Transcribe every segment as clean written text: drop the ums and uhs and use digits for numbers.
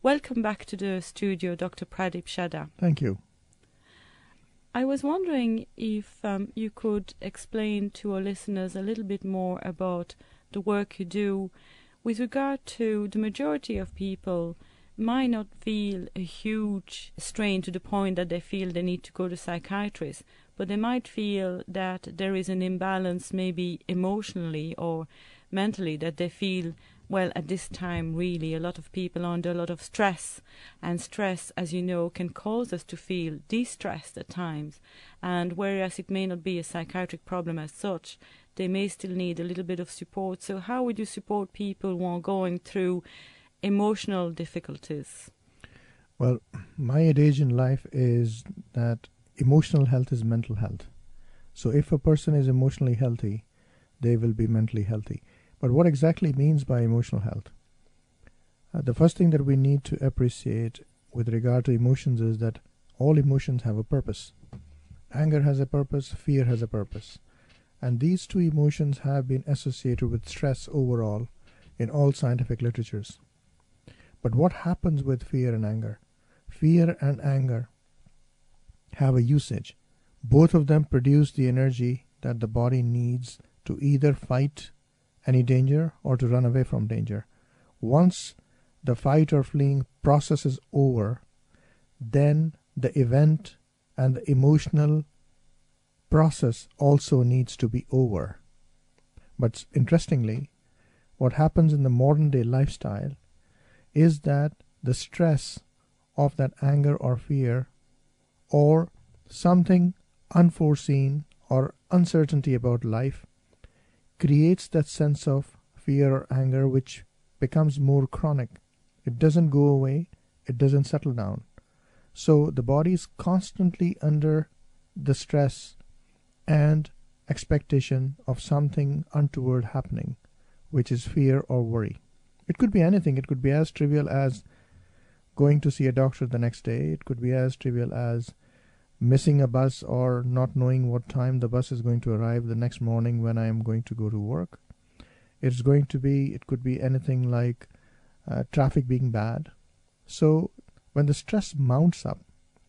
Welcome back to the studio, Dr. Pradeep Chadha. Thank you. I was wondering if you could explain to our listeners a little bit more about the work you do with regard to the majority of people might not feel a huge strain to the point that they feel they need to go to psychiatrists, but they might feel that there is an imbalance maybe emotionally or mentally, that they feel, well, at this time really a lot of people are under a lot of stress, and stress, as you know, can cause us to feel distressed at times, and whereas it may not be a psychiatric problem as such, they may still need a little bit of support. So how would you support people who are going through emotional difficulties? Well, my adage in life is that emotional health is mental health. So if a person is emotionally healthy, they will be mentally healthy. But what exactly means by emotional health? The first thing that we need to appreciate with regard to emotions is that all emotions have a purpose. Anger has a purpose, fear has a purpose. And these two emotions have been associated with stress overall in all scientific literatures. But what happens with fear and anger? Fear and anger have a usage. Both of them produce the energy that the body needs to either fight any danger or to run away from danger. Once the fight or fleeing process is over, then the event and the emotional process also needs to be over. But interestingly, what happens in the modern day lifestyle is that the stress of that anger or fear or something unforeseen or uncertainty about life creates that sense of fear or anger, which becomes more chronic. It doesn't go away, it doesn't settle down. So the body is constantly under the stress and expectation of something untoward happening, which is fear or worry. It could be anything. It could be as trivial as going to see a doctor the next day. It could be as trivial as missing a bus or not knowing what time the bus is going to arrive the next morning when I am going to go to work. It could be anything like traffic being bad. So when the stress mounts up,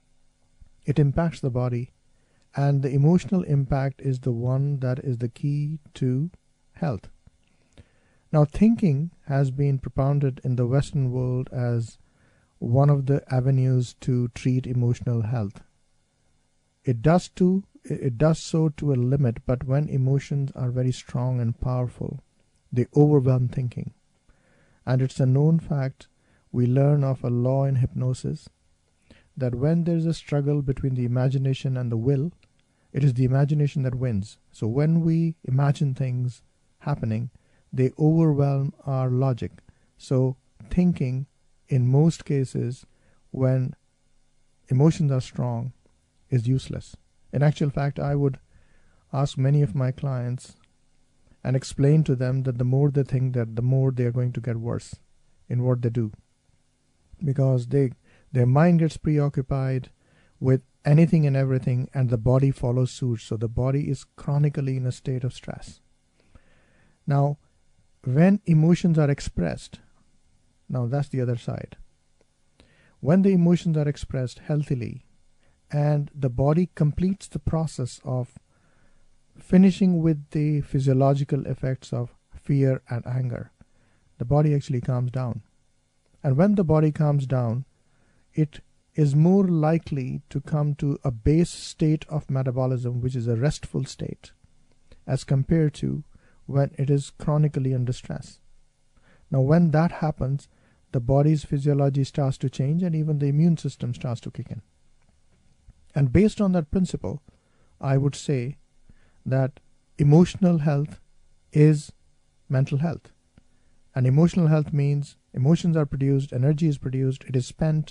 it impacts the body, and the emotional impact is the one that is the key to health. Now, thinking has been propounded in the Western world as one of the avenues to treat emotional health. It does so to a limit, but when emotions are very strong and powerful, they overwhelm thinking. And it's a known fact, we learn of a law in hypnosis, that when there's a struggle between the imagination and the will, it is the imagination that wins. So when we imagine things happening, they overwhelm our logic. So thinking, in most cases, when emotions are strong, is useless. In actual fact, I would ask many of my clients and explain to them that the more they think, that the more they are going to get worse in what they do, because their mind gets preoccupied with anything and everything, and the body follows suit. So the body is chronically in a state of stress. Now, when emotions are expressed, now that's the other side. When the emotions are expressed healthily, and the body completes the process of finishing with the physiological effects of fear and anger, the body actually calms down. And when the body calms down, it is more likely to come to a base state of metabolism, which is a restful state, as compared to when it is chronically under stress. Now, when that happens, the body's physiology starts to change, and even the immune system starts to kick in. And based on that principle, I would say that emotional health is mental health. And emotional health means emotions are produced, energy is produced, it is spent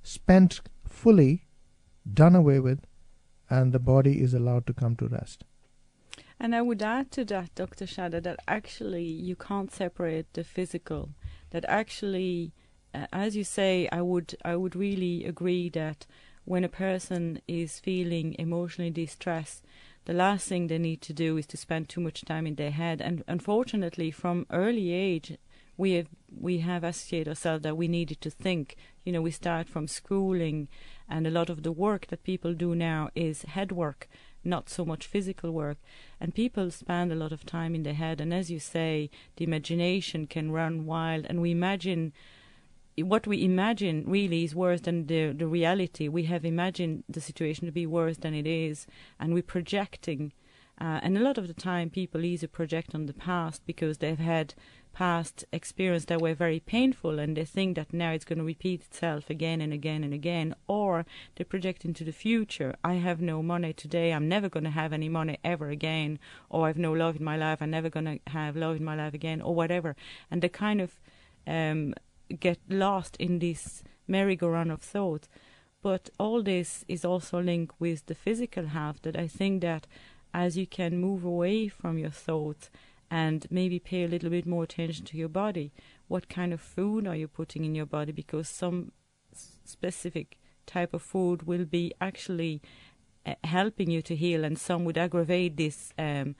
fully, done away with, and the body is allowed to come to rest. And I would add to that, Dr. Chadha, that actually you can't separate the physical. That actually, as you say, I would really agree that when a person is feeling emotionally distressed, the last thing they need to do is to spend too much time in their head. And unfortunately, from early age, we have associated ourselves that we needed to think. You know, we start from schooling, and a lot of the work that people do now is head work, not so much physical work. And people spend a lot of time in their head, and as you say, the imagination can run wild, and what we imagine really is worse than the reality. We have imagined the situation to be worse than it is, and we're projecting. And a lot of the time people either project on the past because they've had past experience that were very painful, and they think that now it's going to repeat itself again and again and again, or they project into the future. I have no money today, I'm never going to have any money ever again, or I've no love in my life, I'm never going to have love in my life again, or whatever. And they kind of get lost in this merry-go-round of thought. But all this is also linked with the physical health, that I think that as you can move away from your thoughts and maybe pay a little bit more attention to your body, what kind of food are you putting in your body, because some specific type of food will be actually helping you to heal, and some would aggravate this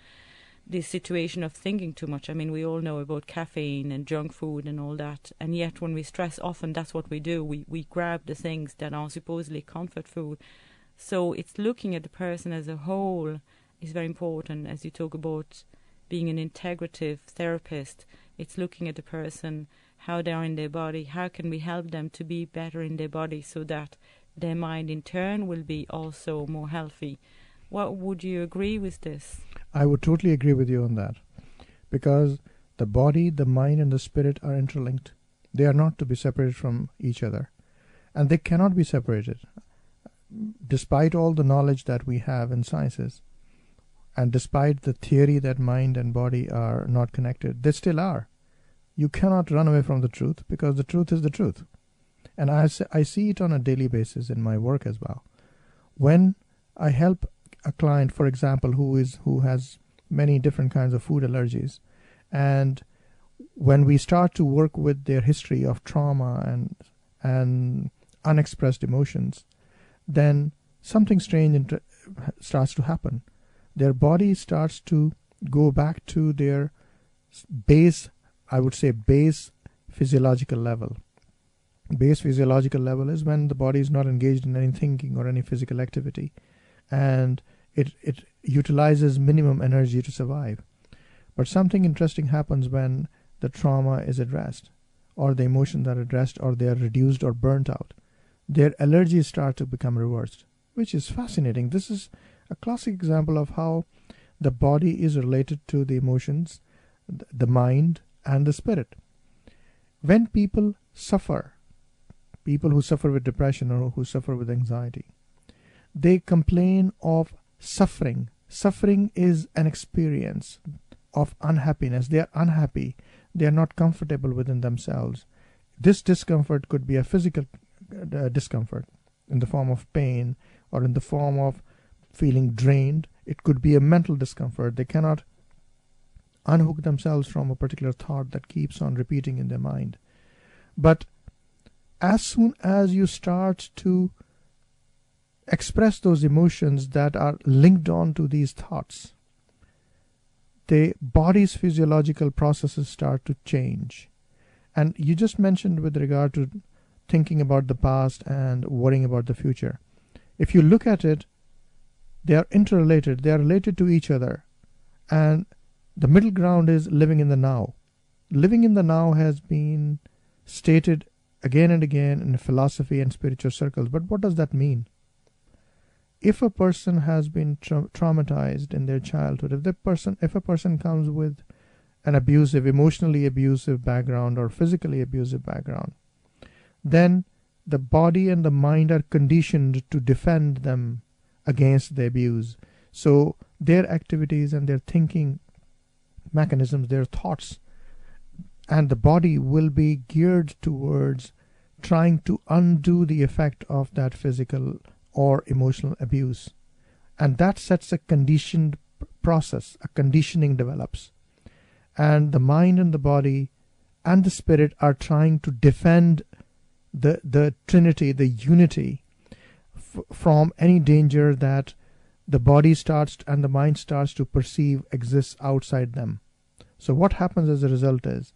situation of thinking too much. I mean, we all know about caffeine and junk food and all that, and yet when we stress, often that's what we do. We grab the things that are supposedly comfort food. So it's looking at the person as a whole is very important. As you talk about being an integrative therapist, it's looking at the person, how they are in their body, how can we help them to be better in their body so that their mind in turn will be also more healthy. What would you agree with this? I would totally agree with you on that, because the body, the mind and the spirit are interlinked. They are not to be separated from each other, and they cannot be separated. Despite all the knowledge that we have in sciences, and despite the theory that mind and body are not connected, they still are. You cannot run away from the truth, because the truth is the truth. And I see it on a daily basis in my work as well. When I help a client, for example, who has many different kinds of food allergies, and when we start to work with their history of trauma and unexpressed emotions, then something strange starts to happen. Their body starts to go back to their base, I would say base physiological level. Base physiological level is when the body is not engaged in any thinking or any physical activity, and it utilizes minimum energy to survive. But something interesting happens when the trauma is addressed, or the emotions are addressed, or they are reduced or burnt out. Their allergies start to become reversed, which is fascinating. This is a classic example of how the body is related to the emotions, the mind, and the spirit. When people suffer, people who suffer with depression or who suffer with anxiety, they complain of suffering. Suffering is an experience of unhappiness. They are unhappy. They are not comfortable within themselves. This discomfort could be a physical discomfort in the form of pain or in the form of feeling drained. It could be a mental discomfort. They cannot unhook themselves from a particular thought that keeps on repeating in their mind. But as soon as you start to express those emotions that are linked on to these thoughts, the body's physiological processes start to change. And you just mentioned with regard to thinking about the past and worrying about the future. If you look at it, they are interrelated. They are related to each other. And the middle ground is living in the now. Living in the now has been stated again and again in philosophy and spiritual circles. But what does that mean? If a person has been traumatized in their childhood, if a person comes with an emotionally abusive background or physically abusive background, then the body and the mind are conditioned to defend them against the abuse. So their activities and their thinking mechanisms, their thoughts, and the body will be geared towards trying to undo the effect of that physical or emotional abuse. And that sets a conditioned process. A conditioning develops. And the mind and the body and the spirit are trying to defend the trinity, the unity, from any danger that the body starts and the mind starts to perceive exists outside them. So what happens as a result is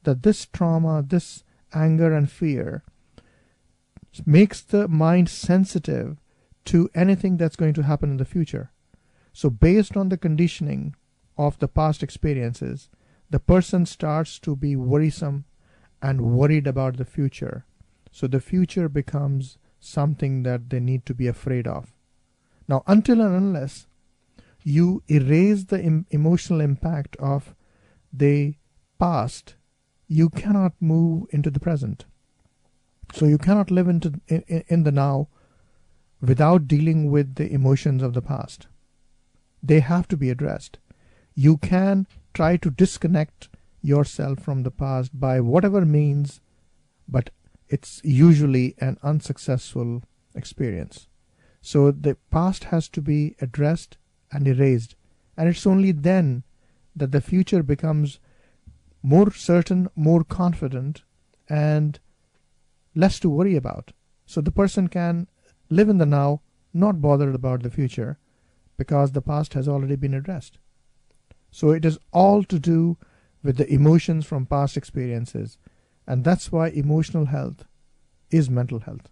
that this trauma, this anger and fear makes the mind sensitive to anything that's going to happen in the future. So based on the conditioning of the past experiences, the person starts to be worrisome and worried about the future. So the future becomes something that they need to be afraid of. Now, until and unless you erase the emotional impact of the past, you cannot move into the present. So you cannot live in the now without dealing with the emotions of the past. They have to be addressed. You can try to disconnect yourself from the past by whatever means, but it's usually an unsuccessful experience. So the past has to be addressed and erased, and it's only then that the future becomes more certain, more confident, and less to worry about. So the person can live in the now, not bothered about the future, because the past has already been addressed. So it is all to do with the emotions from past experiences, and that's why emotional health is mental health.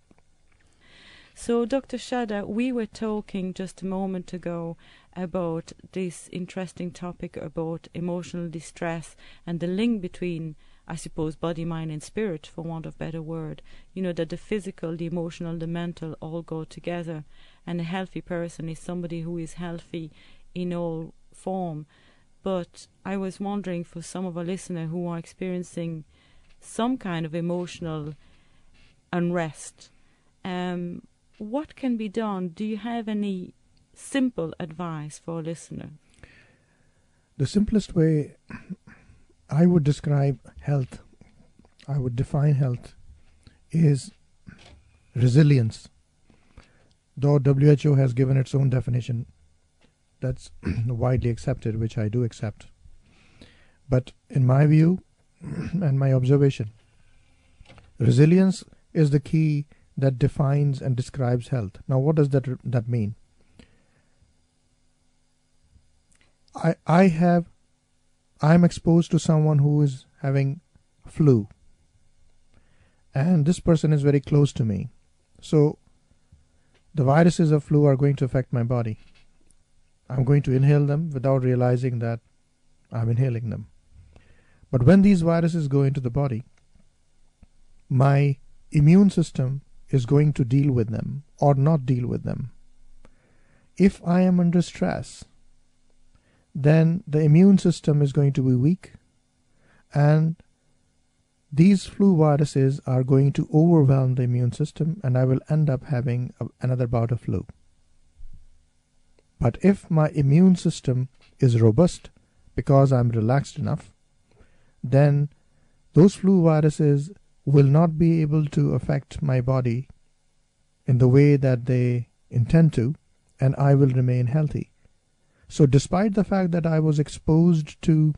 So, Dr. Shada, we were talking just a moment ago about this interesting topic about emotional distress and the link between, I suppose, body, mind and spirit, for want of a better word. You know, that the physical, the emotional, the mental all go together, and a healthy person is somebody who is healthy in all form. But I was wondering, for some of our listeners who are experiencing some kind of emotional unrest, what can be done? Do you have any simple advice for a listener? The simplest way I would describe health, I would define health, is resilience. Though WHO has given its own definition that's widely accepted, which I do accept. But in my view and my observation, resilience is the key that defines and describes health. Now, what does that mean? I'm exposed to someone who is having flu, and this person is very close to me. So the viruses of flu are going to affect my body. I'm going to inhale them without realizing that I'm inhaling them. But when these viruses go into the body, my immune system is going to deal with them or not deal with them. If I am under stress, then the immune system is going to be weak, and these flu viruses are going to overwhelm the immune system, and I will end up having another bout of flu. But if my immune system is robust because I'm relaxed enough, then those flu viruses will not be able to affect my body in the way that they intend to, and I will remain healthy. So despite the fact that I was exposed to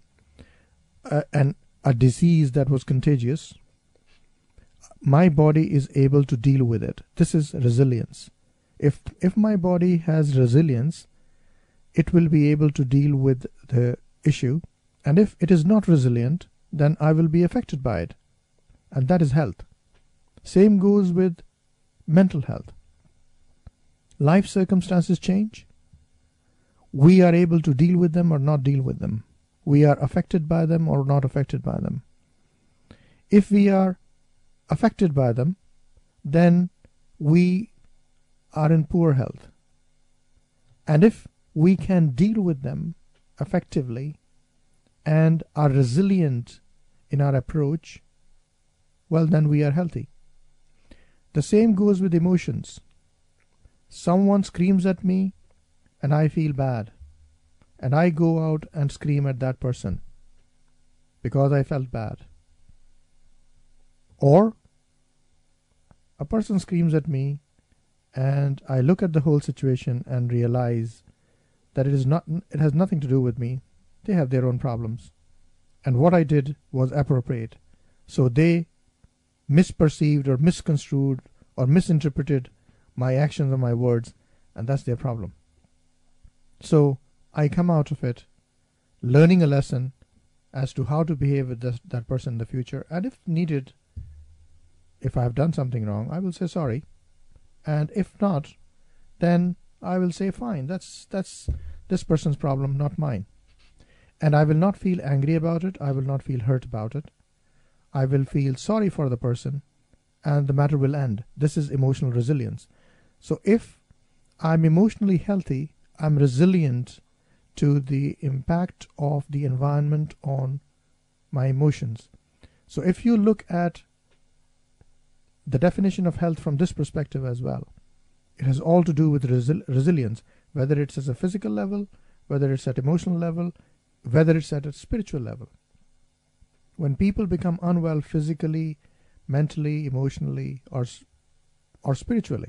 a disease that was contagious, my body is able to deal with it. This is resilience. If my body has resilience, it will be able to deal with the issue, and if it is not resilient, then I will be affected by it, and that is health. Same goes with mental health. Life circumstances change. We are able to deal with them or not deal with them. We are affected by them or not affected by them. If we are affected by them, then we are in poor health. And if we can deal with them effectively and are resilient in our approach, well, then we are healthy. The same goes with emotions. Someone screams at me and I feel bad, and I go out and scream at that person because I felt bad. Or a person screams at me and I look at the whole situation and realize that it has nothing to do with me. They have their own problems, and what I did was appropriate. So they misperceived or misconstrued or misinterpreted my actions or my words, and that's their problem. So I come out of it learning a lesson as to how to behave with that person in the future. And if needed, if I have done something wrong, I will say sorry. And if not, then I will say fine, that's this person's problem, not mine. And I will not feel angry about it. I will not feel hurt about it. I will feel sorry for the person, and the matter will end. This is emotional resilience. So if I'm emotionally healthy, I'm resilient to the impact of the environment on my emotions. So if you look at the definition of health from this perspective as well, it has all to do with resilience, whether it's at a physical level, whether it's at emotional level, whether it's at a spiritual level. When people become unwell physically, mentally, emotionally, or spiritually,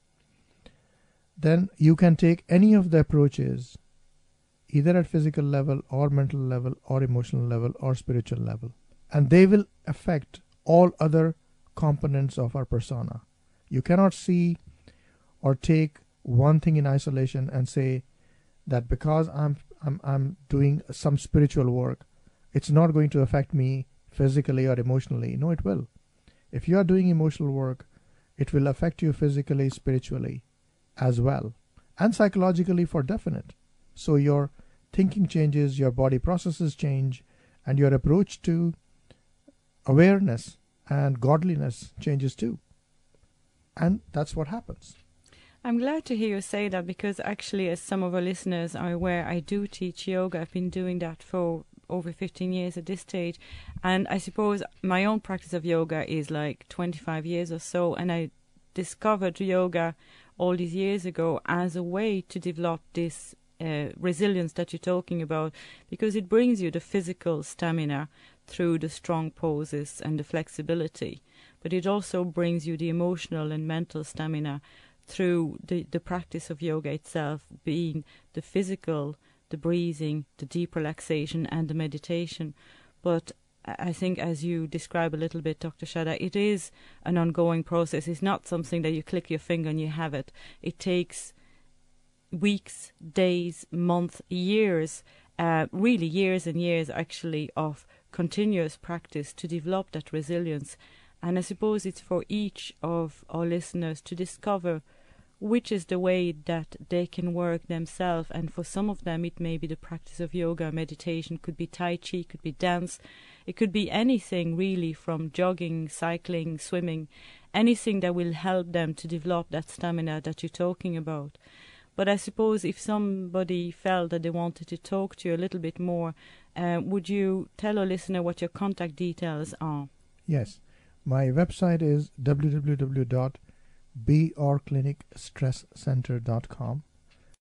then you can take any of the approaches, either at physical level or mental level or emotional level or spiritual level, and they will affect all other components of our persona. You cannot see or take one thing in isolation and say that because I'm doing some spiritual work, it's not going to affect me physically or emotionally. No, it will. If you are doing emotional work, it will affect you physically, spiritually as well, and psychologically for definite. So your thinking changes, your body processes change, and your approach to awareness and godliness changes too. And that's what happens. I'm glad to hear you say that, because actually, as some of our listeners are aware, I do teach yoga. I've been doing that for over 15 years at this stage. And I suppose my own practice of yoga is like 25 years or so. And I discovered yoga all these years ago as a way to develop this resilience that you're talking about, because it brings you the physical stamina through the strong poses and the flexibility. But it also brings you the emotional and mental stamina through the practice of yoga itself, being the physical, the breathing, the deep relaxation and the meditation. But I think, as you describe a little bit, Dr. Shada, it is an ongoing process. It's not something that you click your finger and you have it. It takes weeks, days, months, years, really years and years actually of continuous practice to develop that resilience. And I suppose it's for each of our listeners to discover which is the way that they can work themselves. And for some of them, it may be the practice of yoga, meditation, could be Tai Chi, could be dance. It could be anything really, from jogging, cycling, swimming, anything that will help them to develop that stamina that you're talking about. But I suppose if somebody felt that they wanted to talk to you a little bit more, would you tell our listener what your contact details are? Yes. My website is www.brclinicstresscenter.com.